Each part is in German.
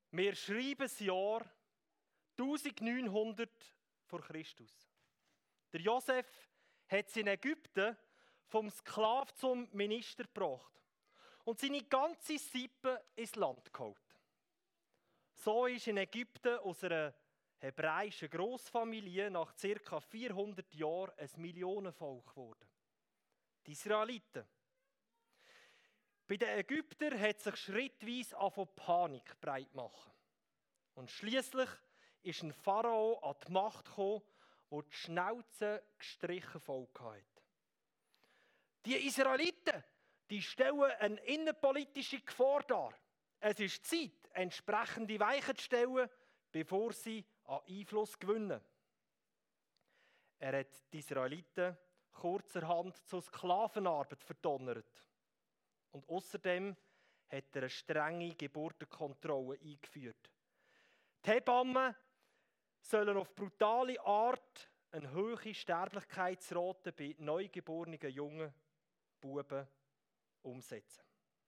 Wir schreiben das Jahr 1900 vor Christus. Der Josef hat es in Ägypten vom Sklav zum Minister gebracht und seine ganze Sippe ins Land geholt. So ist in Ägypten aus einer hebräischen Grossfamilie nach ca. 400 Jahren ein Millionenvolk geworden. Die Israeliten. Bei den Ägyptern hat sich schrittweise Panik breit machen. Und schliesslich ist ein Pharao an die Macht gekommen, der die Schnauze gestrichen voll hatte. Die Israeliten, die stellen eine innenpolitische Gefahr dar. Es ist Zeit, entsprechende Weichen zu stellen, bevor sie an Einfluss gewinnen. Er hat die Israeliten kurzerhand zur Sklavenarbeit verdonnert. Und außerdem hat er eine strenge Geburtenkontrolle eingeführt. Die Hebammen sollen auf brutale Art eine hohe Sterblichkeitsrate bei neugeborenen jungen Buben umsetzen.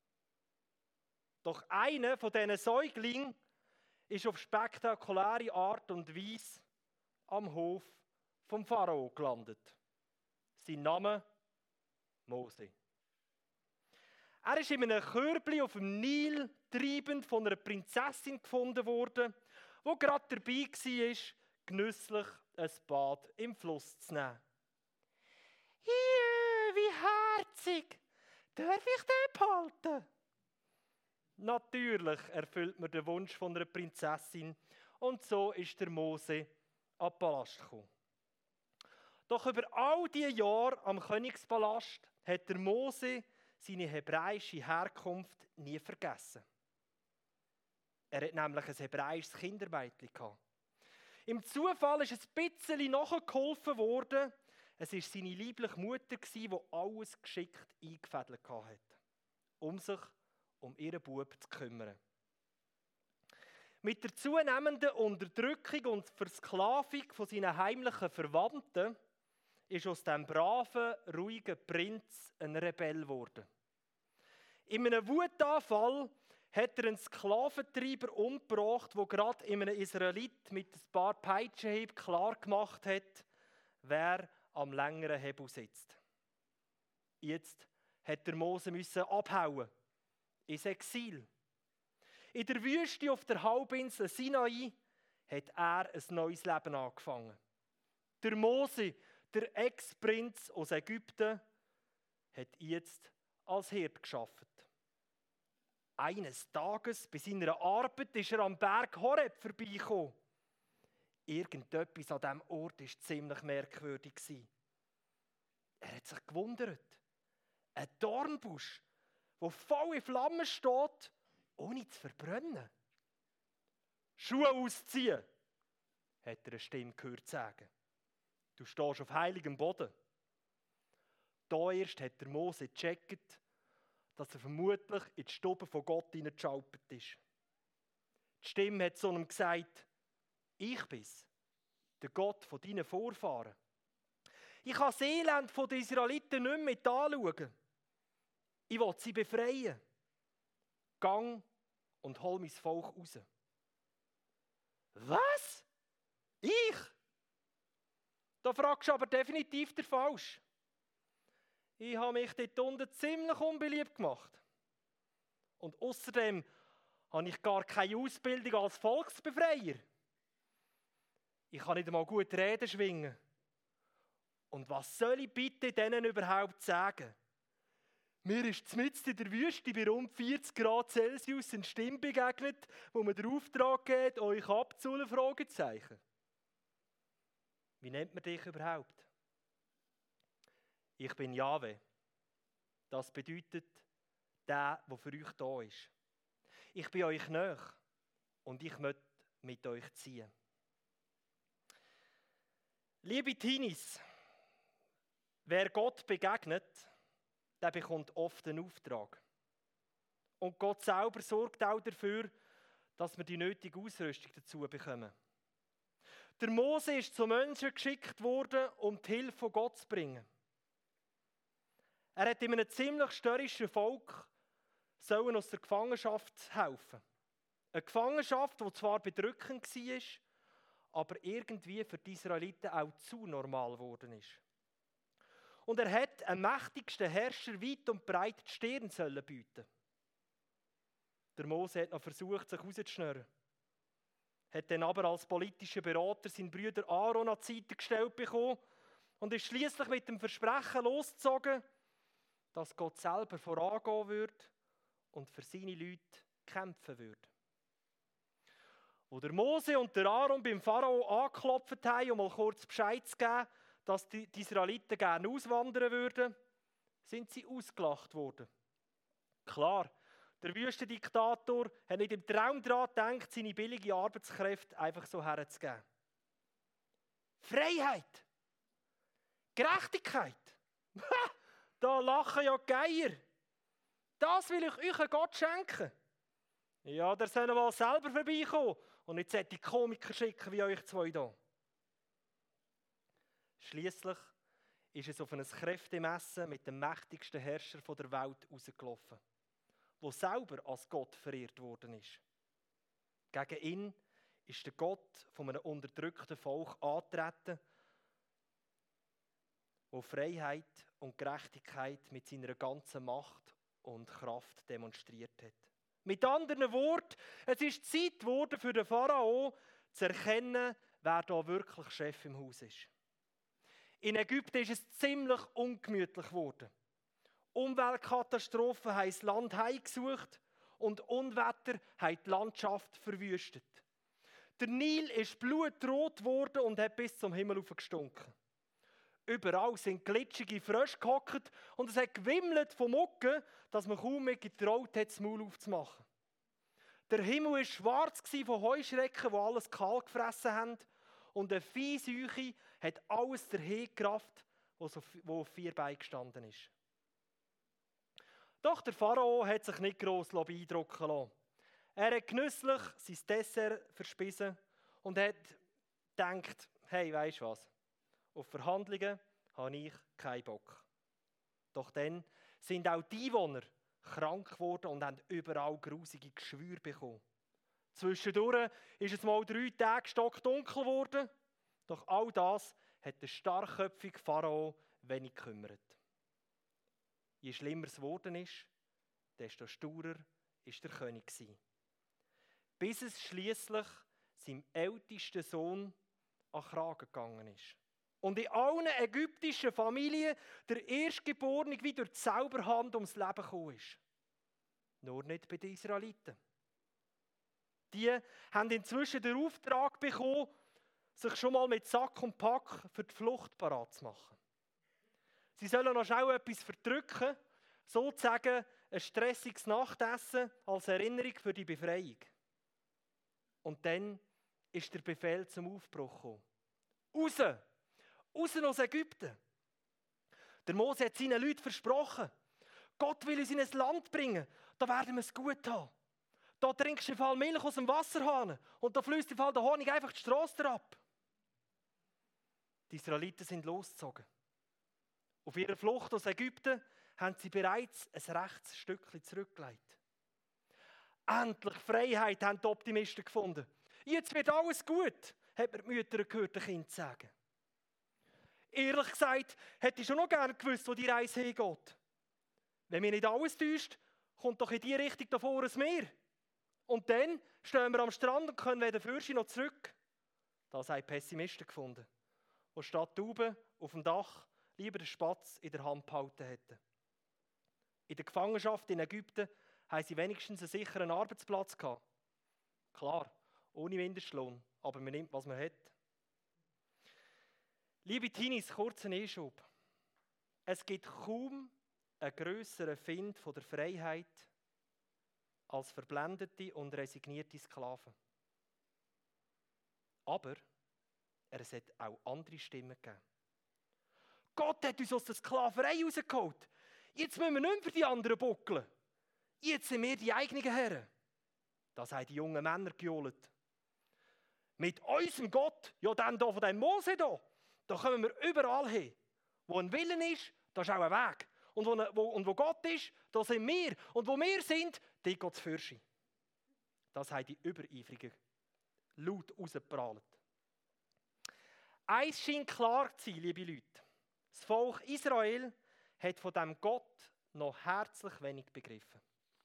Doch einer von diesen Säuglingen ist auf spektakuläre Art und Weise am Hof vom Pharao gelandet. Sein Name Mose. Er ist in einem Körbchen auf dem Nil treibend von einer Prinzessin gefunden worden, die gerade dabei war, genüsslich ein Bad im Fluss zu nehmen. Hier, wie herzig! Darf ich den behalten? Natürlich erfüllt man den Wunsch von einer Prinzessin und so ist der Mose an den Palast gekommen. Doch über all diese Jahre am Königspalast hat der Mose seine hebräische Herkunft nie vergessen. Er hat nämlich ein hebräisches Kindermädchen gehabt. Im Zufall ist ein bisschen nachgeholfen worden. Es war seine liebliche Mutter, die alles geschickt eingefädelt hat, um sich um ihren Bub zu kümmern. Mit der zunehmenden Unterdrückung und Versklavung von seinen heimlichen Verwandten ist aus dem braven, ruhigen Prinz ein Rebell geworden. In einem Wutanfall hat er einen Sklaventreiber umgebracht, der gerade in einem Israelit mit ein paar Peitschenhieben klar gemacht hat, wer am längeren Hebel sitzt. Jetzt hat der Mose abhauen ins Exil. In der Wüste auf der Halbinsel Sinai hat er ein neues Leben angefangen. Der Mose, der Ex-Prinz aus Ägypten, hat jetzt als Hirt gearbeitet. Eines Tages bei seiner Arbeit ist er am Berg Horeb vorbeigekommen. Irgendetwas an diesem Ort war ziemlich merkwürdig. Er hat sich gewundert. Ein Dornbusch, der voll in Flammen steht, ohne zu verbrennen. Schuhe ausziehen, hat er eine Stimme gehört sagen. Du stehst auf heiligem Boden. Da erst hat der Mose gecheckt, dass er vermutlich in die Stube von Gott hineingeschaupert ist. Die Stimme hat zu ihm gesagt, ich bin's, der Gott von deinen Vorfahren. Ich kann das Elend der Israeliten nicht mehr mit anschauen. Ich will sie befreien. Gang und hol mein Volk raus. Was? Ich? Da fragst du aber definitiv der Falsch. Ich habe mich dort unten ziemlich unbeliebt gemacht. Und außerdem habe ich gar keine Ausbildung als Volksbefreier. Ich kann nicht einmal gut Reden schwingen. Und was soll ich bitte denen überhaupt sagen? Mir ist mitten in der Wüste bei rund 40 Grad Celsius eine Stimme begegnet, wo mir der Auftrag gibt, euch abzuholen, Fragezeichen. Wie nennt man dich überhaupt? Ich bin Jahwe. Das bedeutet, der für euch da ist. Ich bin euch nahe und ich möchte mit euch ziehen. Liebe Teenies, wer Gott begegnet, der bekommt oft einen Auftrag. Und Gott selber sorgt auch dafür, dass wir die nötige Ausrüstung dazu bekommen. Der Mose ist zu Menschen geschickt worden, um die Hilfe von Gott zu bringen. Er hat in einem ziemlich störrischen Volk aus der Gefangenschaft helfen. Eine Gefangenschaft, die zwar bedrückend war, aber irgendwie für die Israeliten auch zu normal geworden ist. Und er hat einem mächtigsten Herrscher weit und breit die Stirn bieten. Der Mose hat noch versucht, sich rauszuschnurren. Hat dann aber als politischer Berater seinen Bruder Aaron an die Seite gestellt bekommen und ist schließlich mit dem Versprechen losgezogen, dass Gott selber vorangehen würde und für seine Leute kämpfen würde. Wo der Mose und der Aaron beim Pharao angeklopft haben, um mal kurz Bescheid zu geben, dass die Israeliten gerne auswandern würden, sind sie ausgelacht worden. Klar, der Wüstendiktator hat nicht im Traum daran gedacht, seine billige Arbeitskräfte einfach so herzugeben. Freiheit! Gerechtigkeit! Da lachen ja die Geier! Das will ich euch Gott schenken. Ja, der soll mal selber vorbeikommen und nicht solche Komiker schicken wie euch zwei hier. Schliesslich ist es auf ein Kräftemessen mit dem mächtigsten Herrscher der Welt rausgelaufen, der selber als Gott verehrt worden ist. Gegen ihn ist der Gott von einem unterdrückten Volk angetreten, der Freiheit und Gerechtigkeit mit seiner ganzen Macht und Kraft demonstriert hat. Mit anderen Worten, es ist Zeit geworden für den Pharao zu erkennen, wer da wirklich Chef im Haus ist. In Ägypten ist es ziemlich ungemütlich geworden. Umweltkatastrophen haben das Land heimgesucht und Unwetter haben die Landschaft verwüstet. Der Nil ist blutrot geworden und hat bis zum Himmel gestunken. Überall sind glitschige Frösche gehockt und es hat gewimmelt von Mucken, dass man kaum mehr getraut hat, das Maul aufzumachen. Der Himmel war schwarz von Heuschrecken, die alles kahl gefressen haben. Und eine Viehseuche hat alles dahingerafft, was auf 4 Beinen gestanden ist. Doch der Pharao hat sich nicht gross beeindrucken lassen. Er hat genüsslich sein Dessert verspissen und hat gedacht, hey, weisst du was? Auf Verhandlungen habe ich keinen Bock. Doch dann sind auch die Einwohner krank geworden und haben überall grusige Geschwüre bekommen. Zwischendurch ist es mal 3 Tage stockdunkel geworden, doch all das hat der starkköpfige Pharao wenig gekümmert. Je schlimmer es geworden ist, desto staurer war der König. Bis es schliesslich seinem ältesten Sohn an den Kragen gegangen ist. Und in allen ägyptischen Familien der Erstgeborene wie durch die Zauberhand ums Leben gekommen ist. Nur nicht bei den Israeliten. Die haben inzwischen den Auftrag bekommen, sich schon mal mit Sack und Pack für die Flucht parat zu machen. Sie sollen noch schnell etwas verdrücken, sozusagen ein stressiges Nachtessen als Erinnerung für die Befreiung. Und dann ist der Befehl zum Aufbruch gekommen. Raus! Raus aus Ägypten! Der Mose hat seinen Leuten versprochen, Gott will uns in ein Land bringen, da werden wir es gut haben. Da trinkst du im Fall Milch aus dem Wasserhahn und da fließt im Fall der Honig einfach die Strasse ab. Die Israeliten sind losgezogen. Auf ihrer Flucht aus Ägypten haben sie bereits ein rechtes Stückchen zurückgelegt. Endlich Freiheit haben die Optimisten gefunden. Jetzt wird alles gut, hat mir die Mütter gehört, den Kindern sagen. Ehrlich gesagt, hätte ich schon noch gerne gewusst, wo die Reise hingeht. Wenn mich nicht alles täuscht, kommt doch in die Richtung da vor ein Meer. Und dann stehen wir am Strand und können weder Fürsche noch zurück. Das haben Pessimisten gefunden, die statt Tauben auf dem Dach lieber den Spatz in der Hand behalten hätten. In der Gefangenschaft in Ägypten haben sie wenigstens einen sicheren Arbeitsplatz gehabt. Klar, ohne Mindestlohn, aber man nimmt, was man hat. Liebe Teenies, kurzen Einschub. Es gibt kaum einen grösseren Find von der Freiheit als verblendete und resignierte Sklaven. Aber es hat auch andere Stimmen gegeben. Gott hat uns aus der Sklaverei rausgeholt. Jetzt müssen wir nicht mehr für die anderen buckeln. Jetzt sind wir die eigenen Herren. Das haben die jungen Männer gejohlt. Mit unserem Gott, ja dann hier von dem Mose hier, da kommen wir überall hin. Wo ein Willen ist, da ist auch ein Weg. Und wo Gott ist, da sind wir. Und wo wir sind, da geht es Fürsche. Das haben die Übereifrigen laut rausgeprahlt. Eins scheint klar zu sein, liebe Leute. Das Volk Israel hat von diesem Gott noch herzlich wenig begriffen.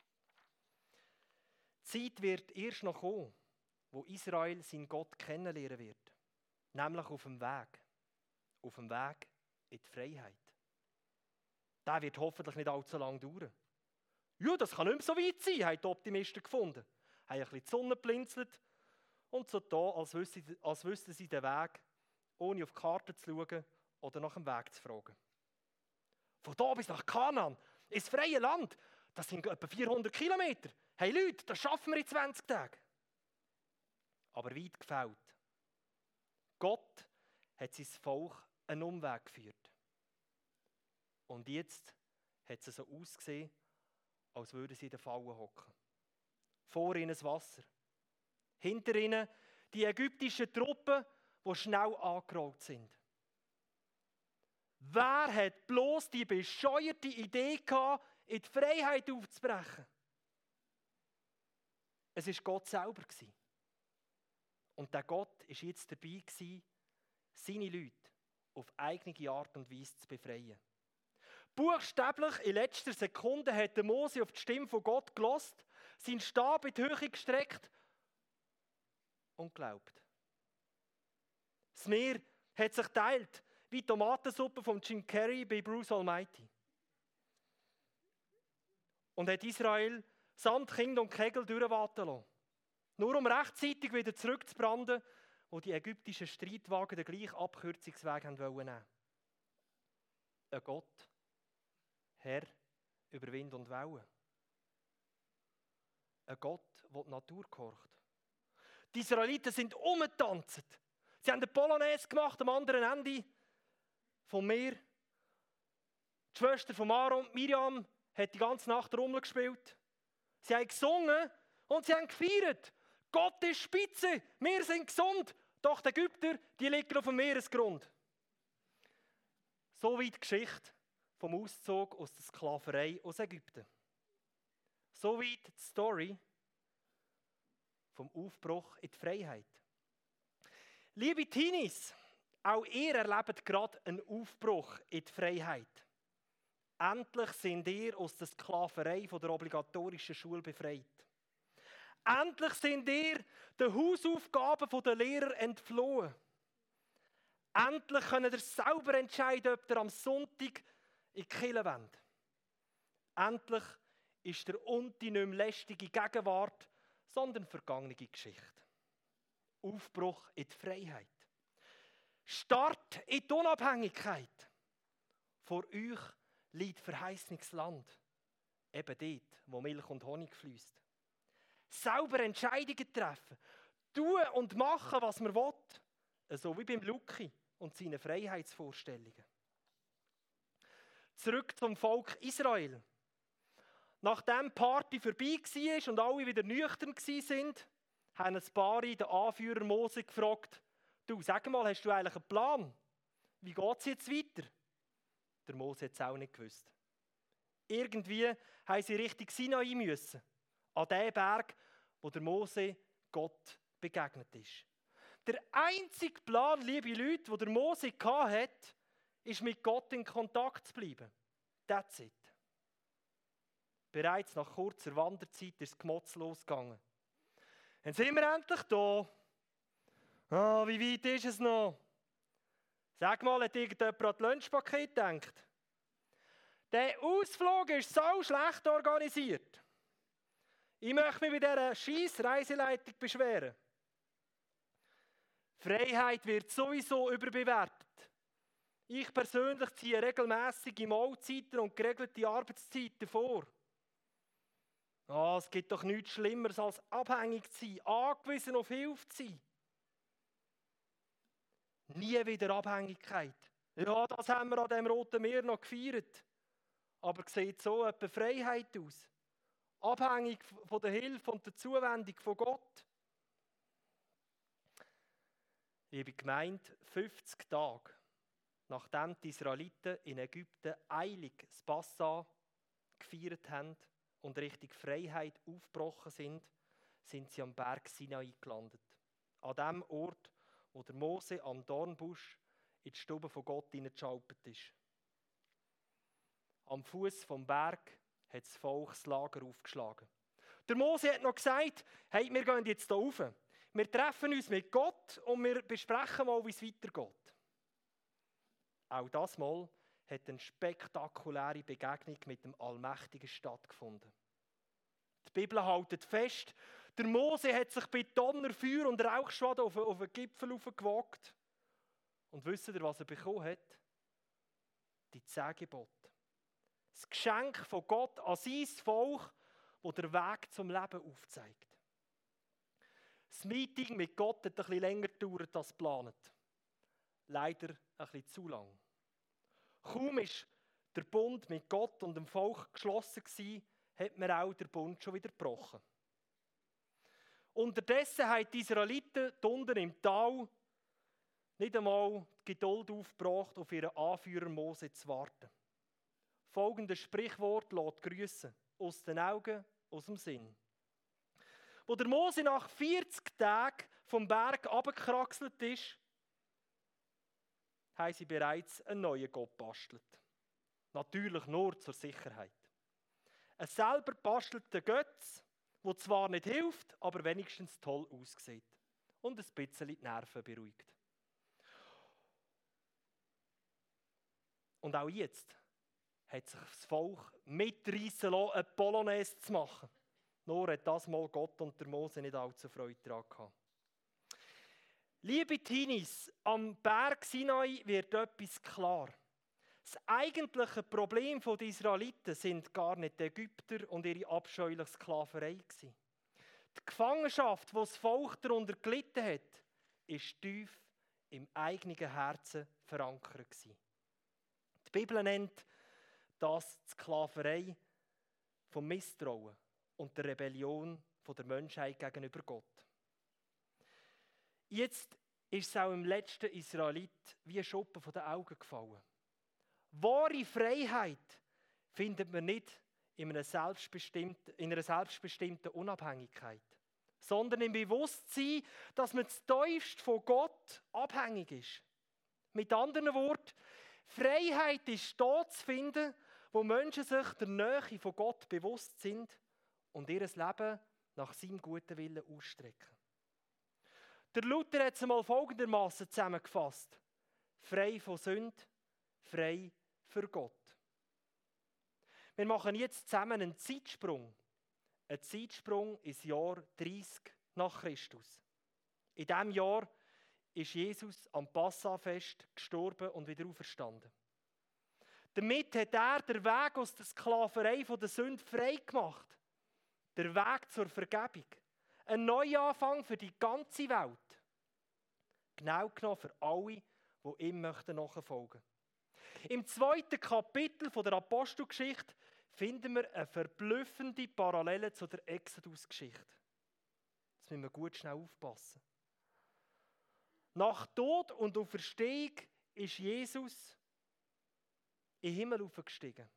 Die Zeit wird erst noch kommen, wo Israel seinen Gott kennenlernen wird. Nämlich auf dem Weg. Auf dem Weg in die Freiheit. Der wird hoffentlich nicht allzu lange dauern. Ja, das kann nicht mehr so weit sein, haben die Optimisten gefunden. Haben ein bisschen die Sonne geblinzelt und so da, als wüssten sie den Weg, ohne auf die Karte zu schauen oder nach dem Weg zu fragen. Von da bis nach Kanaan, ins freie Land, das sind etwa 400 Kilometer. Hey Leute, das schaffen wir in 20 Tagen. Aber weit gefällt. Gott hat sein Volk einen Umweg geführt. Und jetzt hat es so ausgesehen, als würden sie in der Falle hocken. Vor ihnen das Wasser. Hinter ihnen die ägyptischen Truppen, die schnell angerollt sind. Wer hat bloß die bescheuerte Idee gehabt, in die Freiheit aufzubrechen? Es war Gott selber. Und der Gott war jetzt dabei, seine Leute auf eigene Art und Weise zu befreien. Buchstäblich in letzter Sekunde hat Mose auf die Stimme von Gott gehört, seinen Stab in die Höhe gestreckt und geglaubt. Das Meer hat sich geteilt, wie die Tomatensuppe von Jim Carrey bei Bruce Almighty. Und hat Israel Sand, Kind und Kegel durchwaten lassen. Nur um rechtzeitig wieder zurückzubranden, wo die ägyptischen Streitwagen den gleichen Abkürzungsweg nehmen wollten. Ein Gott, Herr über Wind und Wellen. Ein Gott, der die Natur gehorcht. Die Israeliten sind umgetanzt. Sie haben eine Polonaise gemacht am anderen Ende vom Meer. Die Schwester von Aaron, Miriam, hat die ganze Nacht rumgespielt. Sie haben gesungen und sie haben gefeiert. Gott ist spitze, wir sind gesund. Doch die Ägypter, die liegen auf dem Meeresgrund. So weit die Geschichte vom Auszug aus der Sklaverei aus Ägypten. So weit die Story vom Aufbruch in die Freiheit. Liebe Teenies, auch ihr erlebt gerade einen Aufbruch in die Freiheit. Endlich sind ihr aus der Sklaverei von der obligatorischen Schule befreit. Endlich sind ihr den Hausaufgaben der Lehrer entflohen. Endlich könnt ihr selber entscheiden, ob ihr am Sonntag in die Kirche wollt. Endlich ist der Unti nicht mehr lästige Gegenwart, sondern vergangene Geschichte. Aufbruch in die Freiheit. Start in die Unabhängigkeit. Vor euch liegt verheißenes Land. Eben dort, wo Milch und Honig fließt. Selber Entscheidungen treffen. Tun und machen, was man will. So wie beim Luki und seinen Freiheitsvorstellungen. Zurück zum Volk Israel. Nachdem die Party vorbei war und alle wieder nüchtern waren, haben ein paar den Anführer Mose gefragt, du, sag mal, hast du eigentlich einen Plan? Wie geht es jetzt weiter? Der Mose hat es auch nicht gewusst. Irgendwie haben sie Richtung Sinai müssen, an den Berg, wo der Mose Gott begegnet ist. Der einzige Plan, liebe Leute, den der Mose hatte, ist, mit Gott in Kontakt zu bleiben. That's it. Bereits nach kurzer Wanderzeit ist das Gemotz losgegangen. Dann sind wir endlich da. Wie weit ist es noch? Sag mal, hat irgendjemand an das Lunchpaket gedacht? Der Ausflug ist so schlecht organisiert. Ich möchte mich bei dieser scheiß Reiseleitung beschweren. Freiheit wird sowieso überbewertet. Ich persönlich ziehe regelmässige Mahlzeiten und geregelte Arbeitszeiten vor. Es gibt doch nichts Schlimmeres als abhängig zu sein, angewiesen auf Hilfe zu sein. Nie wieder Abhängigkeit. Ja, das haben wir an dem Roten Meer noch gefeiert. Aber sieht so etwa Freiheit aus. Abhängig von der Hilfe und der Zuwendung von Gott. Liebe Gemeinde, 50 Tage, nachdem die Israeliten in Ägypten eilig das Passa gefeiert haben und Richtung Freiheit aufgebrochen sind, sind sie am Berg Sinai gelandet. An dem Ort, wo der Mose am Dornbusch in die Stube von Gott hineingeschalpert ist. Am Fuß vom Berg hat das Volk das Lager aufgeschlagen. Der Mose hat noch gesagt, hey, wir gehen jetzt hier rauf. Wir treffen uns mit Gott und wir besprechen mal, wie es weitergeht. Auch das Mal hat eine spektakuläre Begegnung mit dem Allmächtigen stattgefunden. Die Bibel hält fest, der Mose hat sich bei Donner, Feuer und Rauchschwaden auf den Gipfel gewagt. Und wisst ihr, was er bekommen hat? Die 10 Gebote. Das Geschenk von Gott an sein Volk, das den Weg zum Leben aufzeigt. Das Meeting mit Gott hat ein bisschen länger gedauert als geplant. Leider ein bisschen zu lang. Kaum war der Bund mit Gott und dem Volk geschlossen gewesen, hat man auch den Bund schon wieder gebrochen. Unterdessen haben die Israeliten unten im Tal nicht einmal die Geduld aufgebracht, auf ihren Anführer Mose zu warten. Folgendes Sprichwort lässt grüssen: aus den Augen, aus dem Sinn. Wo der Mose nach 40 Tagen vom Berg runtergekraxelt ist, haben sie bereits einen neuen Gott gebastelt. Natürlich nur zur Sicherheit. Ein selber bastelter Götz, der zwar nicht hilft, aber wenigstens toll aussieht und ein bisschen die Nerven beruhigt. Und auch jetzt hat sich das Volk mitreissen lassen, eine Polonaise zu machen. Nur hat das mal Gott und der Mose nicht allzu Freude daran gehabt. Liebe Teenies, am Berg Sinai wird etwas klar. Das eigentliche Problem der Israeliten sind gar nicht die Ägypter und ihre abscheuliche Sklaverei gewesen. Die Gefangenschaft, die das Volk darunter gelitten hat, ist tief im eigenen Herzen verankert gewesen. Die Bibel nennt das die Sklaverei vom Misstrauen und der Rebellion von der Menschheit gegenüber Gott. Jetzt ist es auch im letzten Israelit wie ein Schuppen von den Augen gefallen. Wahre Freiheit findet man nicht in einer selbstbestimmten Unabhängigkeit, sondern im Bewusstsein, dass man zutiefst von Gott abhängig ist. Mit anderen Worten, Freiheit ist dort zu finden, wo Menschen sich der Nähe von Gott bewusst sind und ihr Leben nach seinem guten Willen ausstrecken. Der Luther hat es einmal folgendermaßen zusammengefasst: frei von Sünde, frei für Gott. Wir machen jetzt zusammen einen Zeitsprung. Ein Zeitsprung ins Jahr 30 nach Christus. In diesem Jahr ist Jesus am Passafest gestorben und wieder auferstanden. Damit hat er den Weg aus der Sklaverei von der Sünde frei gemacht. Der Weg zur Vergebung. Ein Neuanfang für die ganze Welt. Genau genommen für alle, die ihm nachfolgen möchten. Im 2. Kapitel der Apostelgeschichte finden wir eine verblüffende Parallele zu der Exodus-Geschichte. Jetzt müssen wir gut schnell aufpassen. Nach Tod und Auferstehung ist Jesus in den Himmel aufgestiegen.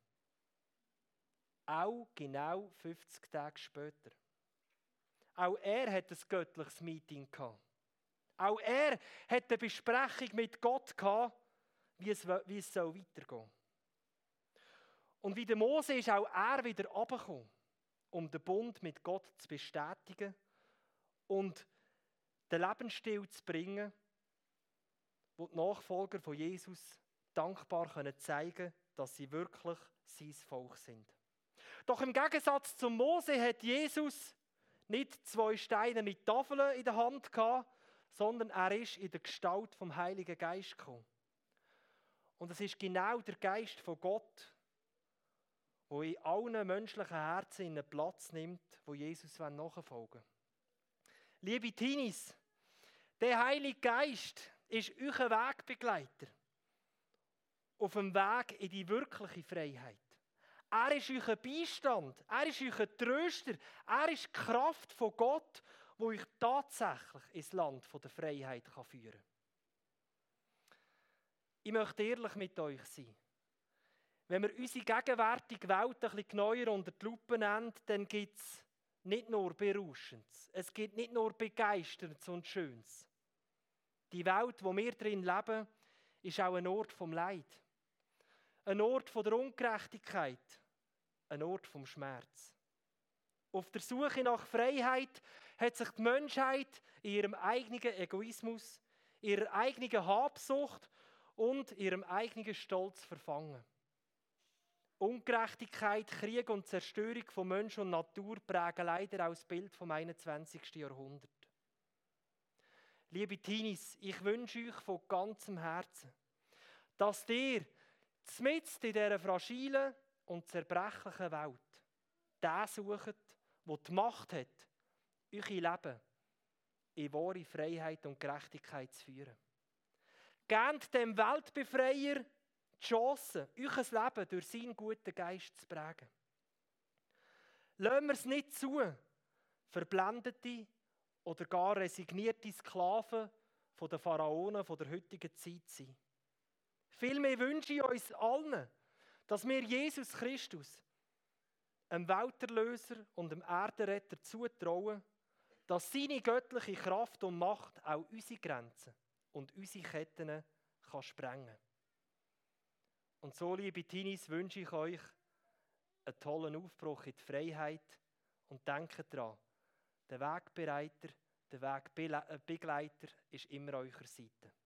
Auch genau 50 Tage später. Auch er hat ein göttliches Meeting gehabt. Auch er hat eine Besprechung mit Gott gehabt, wie es weitergehen soll. Und wie der Mose ist auch er wieder runtergekommen, um den Bund mit Gott zu bestätigen und den Lebensstil zu bringen, wo die Nachfolger von Jesus dankbar zeigen können, dass sie wirklich sein Volk sind. Doch im Gegensatz zum Mose hat Jesus nicht 2 steinerne Tafeln in der Hand gehabt, sondern er ist in der Gestalt vom Heiligen Geist gekommen. Und es ist genau der Geist von Gott, der in allen menschlichen Herzen einen Platz nimmt, wo Jesus nachfolgen will. Liebe Teenies, der Heilige Geist ist euer Wegbegleiter auf dem Weg in die wirkliche Freiheit. Er ist euer Beistand, er ist euer Tröster, er ist die Kraft von Gott, die euch tatsächlich ins Land der Freiheit führen kann. Ich möchte ehrlich mit euch sein. Wenn wir unsere gegenwärtige Welt ein bisschen genauer unter die Lupe nehmen, dann gibt es nicht nur Berauschendes. Es gibt nicht nur Begeisterndes und Schönes. Die Welt, wo wir drin leben, ist auch ein Ort vom Leid. Ein Ort von der Ungerechtigkeit. Ein Ort vom Schmerz. Auf der Suche nach Freiheit hat sich die Menschheit in ihrem eigenen Egoismus, ihrer eigenen Habsucht und ihrem eigenen Stolz verfangen. Ungerechtigkeit, Krieg und Zerstörung von Mensch und Natur prägen leider auch das Bild vom 21. Jahrhundert. Liebe Teenies, ich wünsche euch von ganzem Herzen, dass ihr mitten in dieser fragilen und zerbrechlichen Welt den sucht, der die Macht hat, euer Leben in wahre Freiheit und Gerechtigkeit zu führen. Gebt dem Weltbefreier die Chance, euer Leben durch seinen guten Geist zu prägen. Lassen wir es nicht zu, verblendete oder gar resignierte Sklaven von den Pharaonen der heutigen Zeit zu sein. Vielmehr wünsche ich uns allen, dass wir Jesus Christus, einem Welterlöser und einem Erdenretter, zutrauen, dass seine göttliche Kraft und Macht auch unsere Grenzen und unsere Ketten kann sprengen. Und so, liebe Teenies, wünsche ich euch einen tollen Aufbruch in die Freiheit und denkt daran, der Wegbereiter, der Wegbegleiter ist immer an eurer Seite.